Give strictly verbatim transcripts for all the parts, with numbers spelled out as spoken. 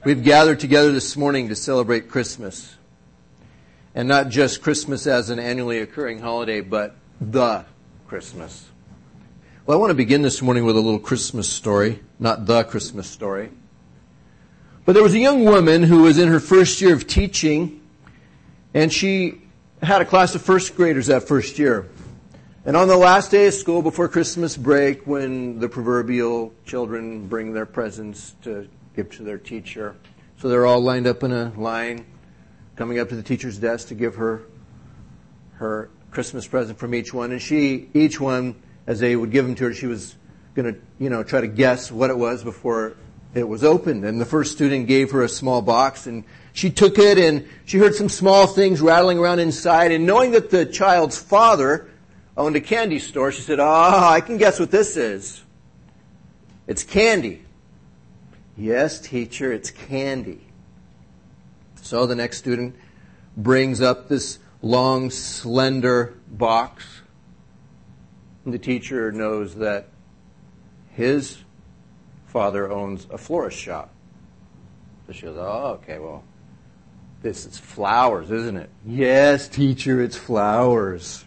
We've gathered together this morning to celebrate Christmas. And not just Christmas as an annually occurring holiday, but the Christmas. Well, I want to begin this morning with a little Christmas story, not the Christmas story. But there was a young woman who was in her first year of teaching, and she had a class of first graders that first year. And on the last day of school before Christmas break, when the proverbial children bring their presents to give to their teacher, so they're all lined up in a line, coming up to the teacher's desk to give her her Christmas present from each one. And she, each one, as they would give them to her, she was going to, you know, try to guess what it was before it was opened. And the first student gave her a small box, and she took it, and she heard some small things rattling around inside. And knowing that the child's father owned a candy store, she said, "Ah, I can guess what this is. It's candy." "Yes, teacher, it's candy." So the next student brings up this long, slender box. And the teacher knows that his father owns a florist shop. So she goes, "Oh, okay, well, this is flowers, isn't it?" "Yes, teacher, it's flowers."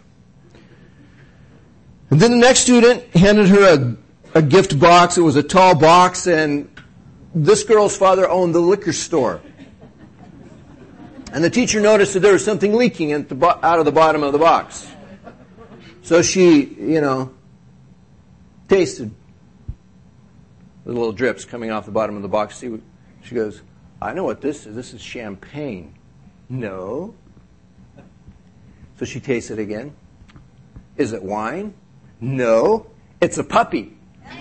And then the next student handed her a, a gift box. It was a tall box, and this girl's father owned the liquor store. And the teacher noticed that there was something leaking at the bo- out of the bottom of the box. So she, you know, tasted the little drips coming off the bottom of the box. See, she goes, "I know what this is. This is champagne." "No." So she tasted it again. "Is it wine?" "No, it's a puppy."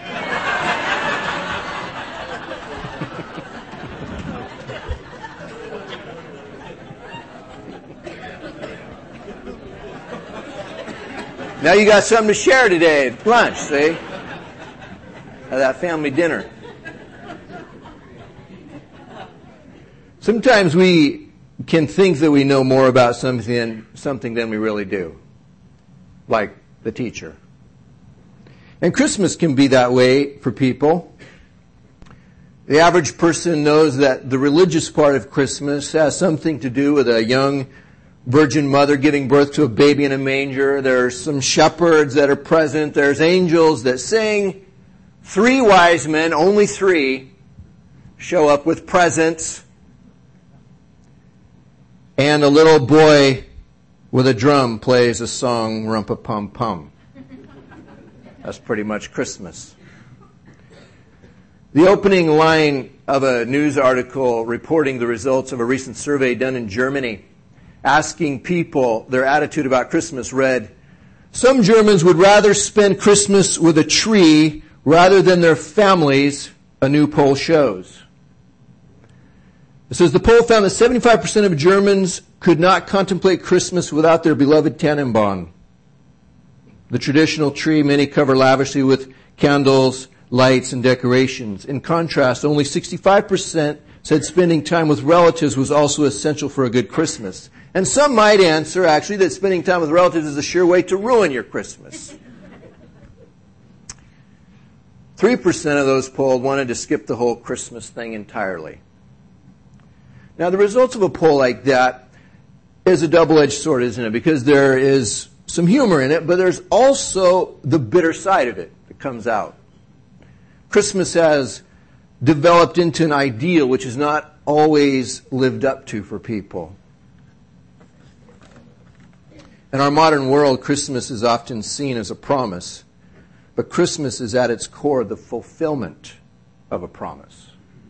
Now you got something to share today at lunch, see? At that family dinner. Sometimes we can think that we know more about something, something than we really do. Like the teacher. And Christmas can be that way for people. The average person knows that the religious part of Christmas has something to do with a young virgin mother giving birth to a baby in a manger. There's some shepherds that are present. There's angels that sing. Three wise men, only three, show up with presents. And a little boy with a drum plays a song, Rum-pa-pum-pum. That's pretty much Christmas. The opening line of a news article reporting the results of a recent survey done in Germany, asking people their attitude about Christmas, read, "Some Germans would rather spend Christmas with a tree rather than their families," a new poll shows. It says the poll found that seventy-five percent of Germans could not contemplate Christmas without their beloved Tannenbaum. The traditional tree many cover lavishly with candles, lights, and decorations. In contrast, only sixty-five percent said spending time with relatives was also essential for a good Christmas. And some might answer, actually, that spending time with relatives is a sure way to ruin your Christmas. Three percent of those polled wanted to skip the whole Christmas thing entirely. Now, the results of a poll like that is a double-edged sword, isn't it? Because there is some humor in it, but there's also the bitter side of it that comes out. Christmas has developed into an ideal which is not always lived up to for people. In our modern world, Christmas is often seen as a promise, but Christmas is at its core the fulfillment of a promise.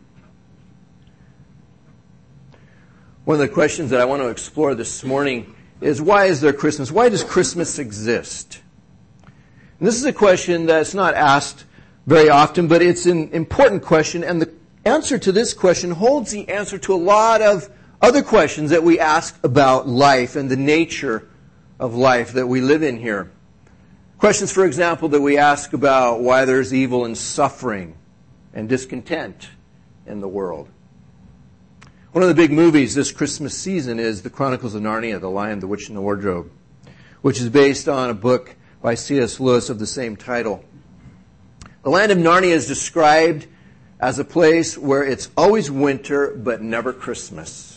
One of the questions that I want to explore this morning is, why is there Christmas? Why does Christmas exist? And this is a question that's not asked very often, but it's an important question, and the answer to this question holds the answer to a lot of other questions that we ask about life and the nature of life that we live in here. Questions, for example, that we ask about why there's evil and suffering and discontent in the world. One of the big movies this Christmas season is The Chronicles of Narnia, The Lion, the Witch, and the Wardrobe, which is based on a book by C S Lewis of the same title. The land of Narnia is described as a place where it's always winter but never Christmas.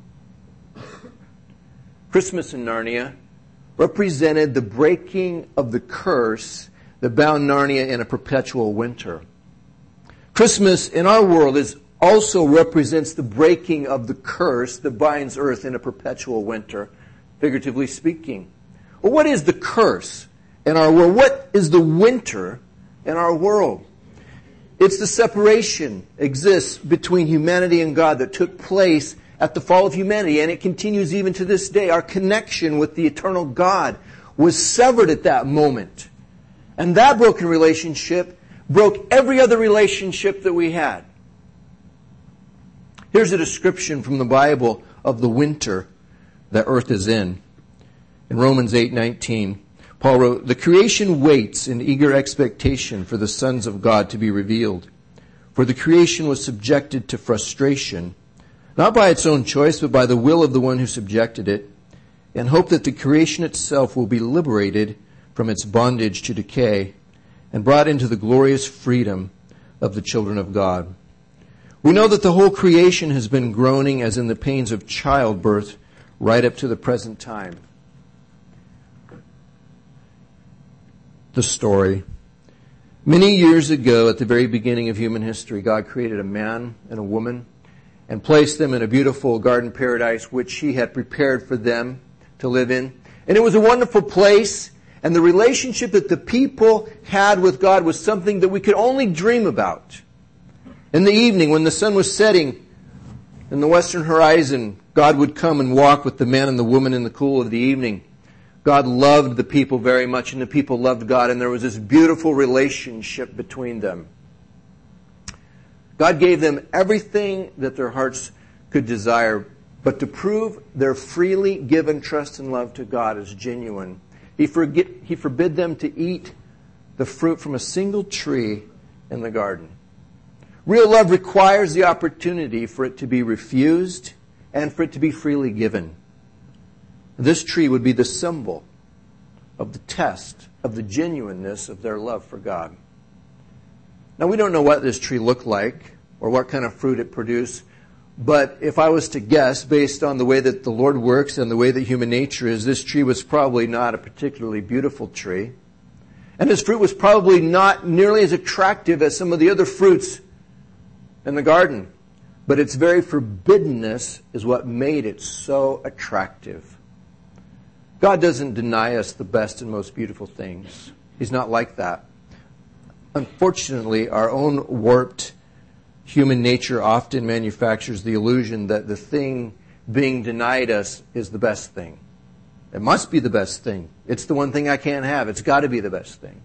Christmas in Narnia represented the breaking of the curse that bound Narnia in a perpetual winter. Christmas in our world is also represents the breaking of the curse that binds earth in a perpetual winter, figuratively speaking. Well, what is the curse in our world? What is the winter in our world? It's the separation exists between humanity and God that took place at the fall of humanity, and it continues even to this day. Our connection with the eternal God was severed at that moment. And that broken relationship broke every other relationship that we had. Here's a description from the Bible of the winter that earth is in. In Romans eight nineteen, Paul wrote, "The creation waits in eager expectation for the sons of God to be revealed. For the creation was subjected to frustration, not by its own choice, but by the will of the one who subjected it, in hope that the creation itself will be liberated from its bondage to decay and brought into the glorious freedom of the children of God. We know that the whole creation has been groaning as in the pains of childbirth right up to the present time." The story. Many years ago, at the very beginning of human history, God created a man and a woman and placed them in a beautiful garden paradise which He had prepared for them to live in. And it was a wonderful place, and the relationship that the people had with God was something that we could only dream about. In the evening, when the sun was setting in the western horizon, God would come and walk with the man and the woman in the cool of the evening. God loved the people very much, and the people loved God, and there was this beautiful relationship between them. God gave them everything that their hearts could desire, but to prove their freely given trust and love to God as genuine, He, forget, he forbid them to eat the fruit from a single tree in the garden. Real love requires the opportunity for it to be refused and for it to be freely given. This tree would be the symbol of the test of the genuineness of their love for God. Now, we don't know what this tree looked like or what kind of fruit it produced, but if I was to guess, based on the way that the Lord works and the way that human nature is, this tree was probably not a particularly beautiful tree. And this fruit was probably not nearly as attractive as some of the other fruits in the garden. But its very forbiddenness is what made it so attractive. God doesn't deny us the best and most beautiful things. He's not like that. Unfortunately, our own warped human nature often manufactures the illusion that the thing being denied us is the best thing. It must be the best thing. It's the one thing I can't have. It's got to be the best thing.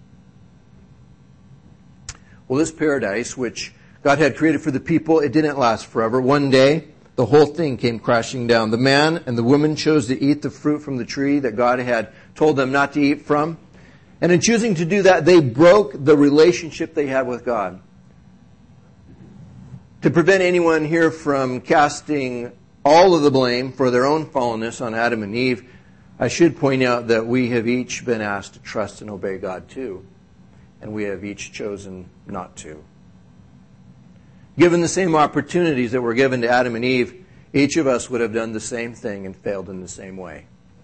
Well, this paradise, which God had created for the people, it didn't last forever. One day, the whole thing came crashing down. The man and the woman chose to eat the fruit from the tree that God had told them not to eat from. And in choosing to do that, they broke the relationship they had with God. To prevent anyone here from casting all of the blame for their own fallenness on Adam and Eve, I should point out that we have each been asked to trust and obey God too. And we have each chosen not to. Given the same opportunities that were given to Adam and Eve, each of us would have done the same thing and failed in the same way.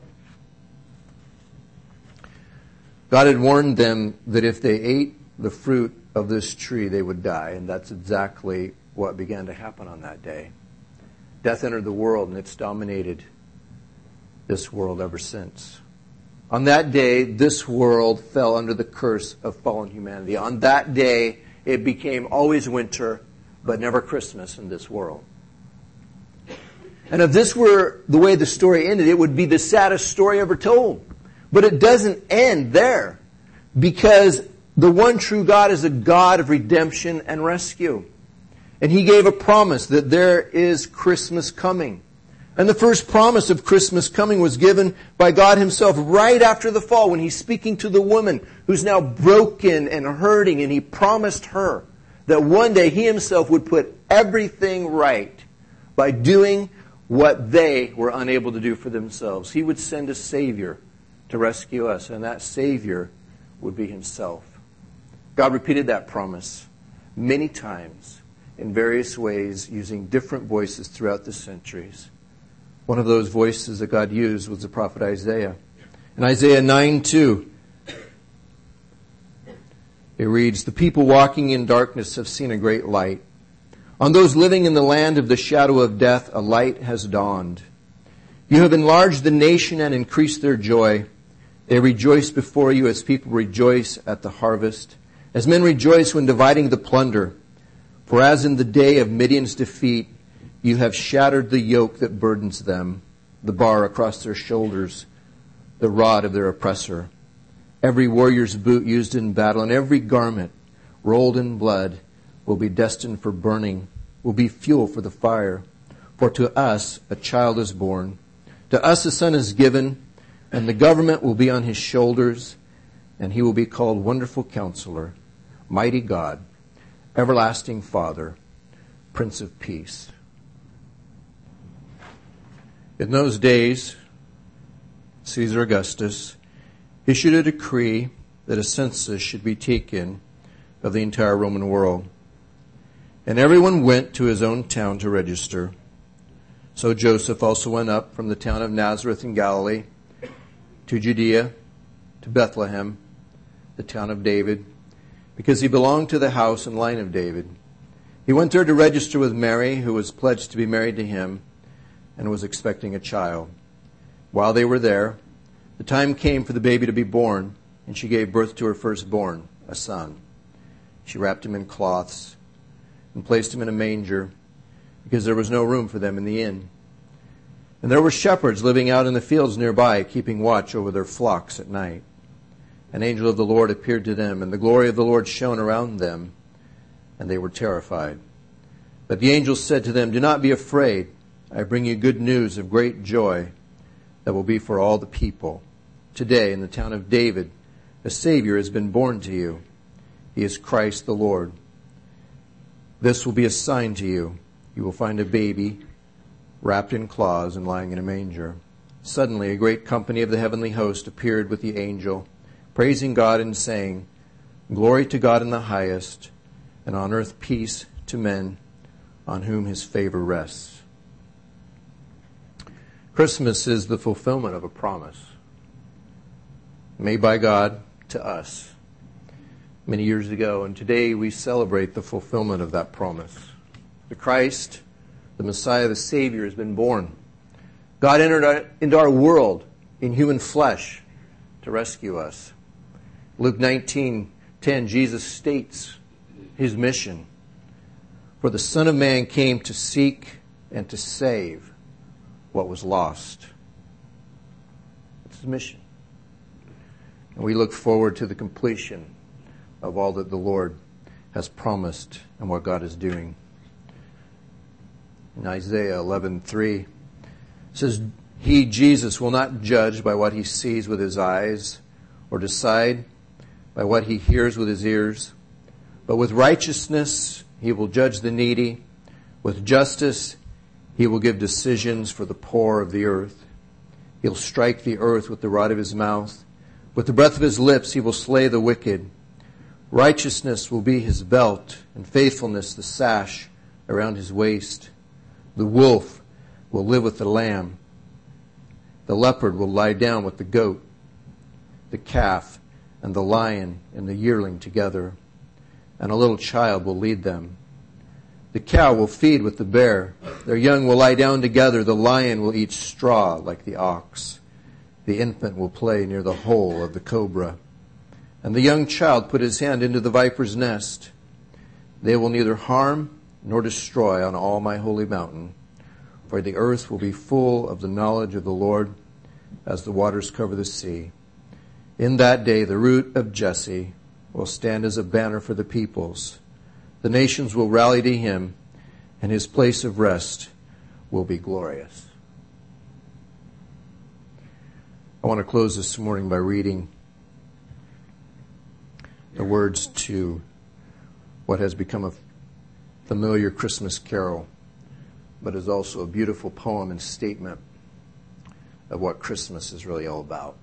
God had warned them that if they ate the fruit of this tree, they would die. And that's exactly what began to happen on that day. Death entered the world, and it's dominated this world ever since. On that day, this world fell under the curse of fallen humanity. On that day, it became always winter, but never Christmas in this world. And if this were the way the story ended, it would be the saddest story ever told. But it doesn't end there, because the one true God is a God of redemption and rescue. And He gave a promise that there is Christmas coming. And the first promise of Christmas coming was given by God Himself right after the fall, when He's speaking to the woman who's now broken and hurting, and He promised her that one day He Himself would put everything right by doing what they were unable to do for themselves. He would send a Savior to rescue us, and that Savior would be Himself. God repeated that promise many times. in various ways using different voices throughout the centuries. One of those voices that God used was the prophet Isaiah. In Isaiah nine two, it reads, "The people walking in darkness have seen a great light. On those living in the land of the shadow of death, a light has dawned. You have enlarged the nation and increased their joy. They rejoice before you as people rejoice at the harvest, as men rejoice when dividing the plunder. For as in the day of Midian's defeat, you have shattered the yoke that burdens them, the bar across their shoulders, the rod of their oppressor. Every warrior's boot used in battle and every garment rolled in blood will be destined for burning, will be fuel for the fire. For to us a child is born, to us a son is given, and the government will be on his shoulders, and he will be called Wonderful Counselor, Mighty God, Everlasting Father, Prince of Peace." In those days, Caesar Augustus issued a decree that a census should be taken of the entire Roman world. And everyone went to his own town to register. So Joseph also went up from the town of Nazareth in Galilee to Judea, to Bethlehem, the town of David, because he belonged to the house and line of David. He went there to register with Mary, who was pledged to be married to him and was expecting a child. While they were there, the time came for the baby to be born, and she gave birth to her firstborn, a son. She wrapped him in cloths and placed him in a manger, because there was no room for them in the inn. And there were shepherds living out in the fields nearby, keeping watch over their flocks at night. An angel of the Lord appeared to them, and the glory of the Lord shone around them, and they were terrified. But the angel said to them, "Do not be afraid. I bring you good news of great joy that will be for all the people. Today, in the town of David, a Savior has been born to you. He is Christ the Lord. This will be a sign to you. You will find a baby wrapped in cloths and lying in a manger." Suddenly, a great company of the heavenly host appeared with the angel, praising God and saying, "Glory to God in the highest, and on earth peace to men on whom his favor rests." Christmas is the fulfillment of a promise made by God to us many years ago, and today we celebrate the fulfillment of that promise. The Christ, the Messiah, the Savior, has been born. God entered our, into our world in human flesh to rescue us. Luke nineteen ten, Jesus states his mission. "For the Son of Man came to seek and to save what was lost." It's his mission. And we look forward to the completion of all that the Lord has promised and what God is doing. In Isaiah eleven three, it says, "He, Jesus, will not judge by what he sees with his eyes or decide by what he hears with his ears, but with righteousness he will judge the needy. With justice he will give decisions for the poor of the earth. He'll strike the earth with the rod of his mouth. With the breath of his lips he will slay the wicked. Righteousness will be his belt, and faithfulness the sash around his waist. The wolf will live with the lamb. The leopard will lie down with the goat. The calf and the lion and the yearling together, and a little child will lead them. The cow will feed with the bear. Their young will lie down together. The lion will eat straw like the ox. The infant will play near the hole of the cobra. And the young child put his hand into the viper's nest. They will neither harm nor destroy on all my holy mountain, for the earth will be full of the knowledge of the Lord as the waters cover the sea. In that day the root of Jesse will stand as a banner for the peoples. The nations will rally to him, and his place of rest will be glorious." I want to close this morning by reading the words to what has become a familiar Christmas carol, but is also a beautiful poem and statement of what Christmas is really all about.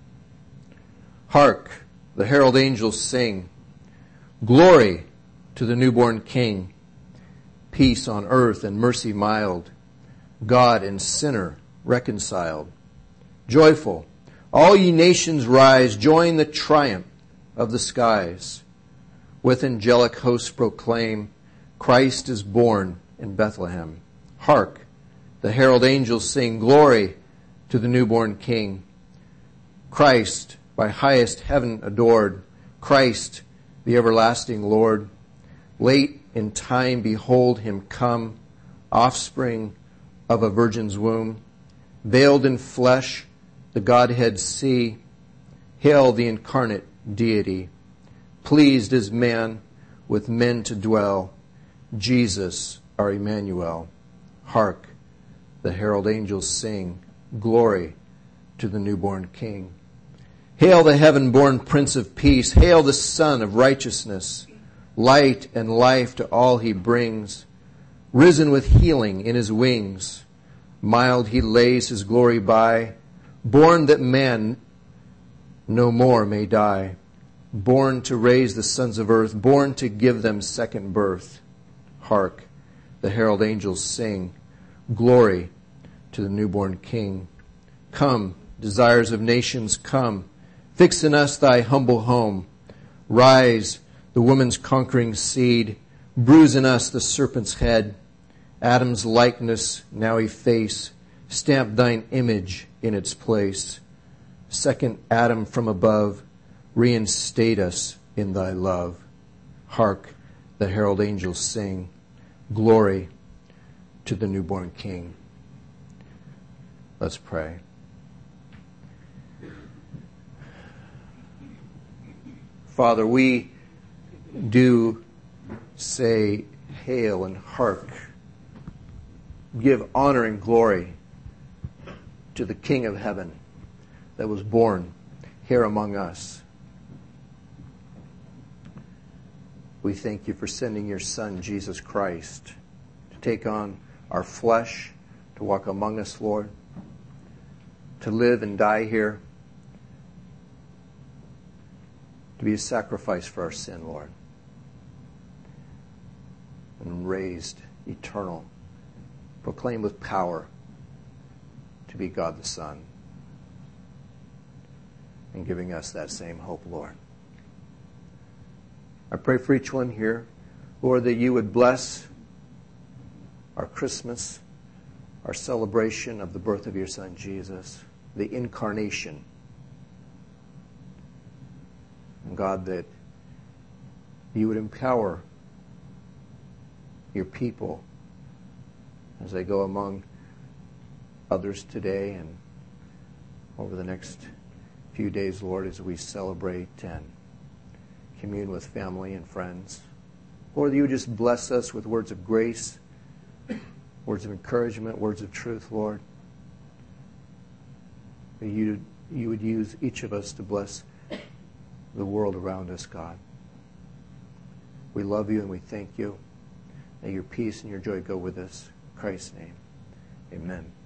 Hark, the herald angels sing, "Glory to the newborn King. peace on earth and mercy mild, God and sinner reconciled. Joyful, all ye nations rise, join the triumph of the skies. With angelic hosts proclaim, Christ is born in Bethlehem. Hark, the herald angels sing, glory to the newborn King. Christ, by highest heaven adored, Christ, the everlasting Lord. Late in time, behold him come, offspring of a virgin's womb. Veiled in flesh, the Godhead see. Hail the incarnate deity. Pleased as man with men to dwell, Jesus our Emmanuel. Hark, the herald angels sing, glory to the newborn King. Hail the heaven-born Prince of Peace. Hail the Son of Righteousness. Light and life to all he brings. Risen with healing in his wings. Mild he lays his glory by. Born that man no more may die. Born to raise the sons of earth. Born to give them second birth. Hark, the herald angels sing, glory to the newborn King. Come, desires of nations, come. Fix in us thy humble home. Rise, the woman's conquering seed. Bruise in us the serpent's head. Adam's likeness now efface. Stamp thine image in its place. Second Adam from above. Reinstate us in thy love. Hark, the herald angels sing, glory to the newborn King. Let's pray. Father, we do say hail and hark. Give honor and glory to the King of heaven that was born here among us. We thank you for sending your Son, Jesus Christ, to take on our flesh, to walk among us, Lord, to live and die here, to be a sacrifice for our sin, Lord, and raised, eternal, proclaimed with power to be God the Son, and giving us that same hope, Lord. I pray for each one here, Lord, that you would bless our Christmas, our celebration of the birth of your Son, Jesus, the incarnation. And God, that you would empower your people as they go among others today and over the next few days, Lord, as we celebrate and commune with family and friends. Lord, that you would just bless us with words of grace, words of encouragement, words of truth, Lord. That you, you would use each of us to bless the world around us, God. We love you and we thank you. May your peace and your joy go with us. In Christ's name, amen.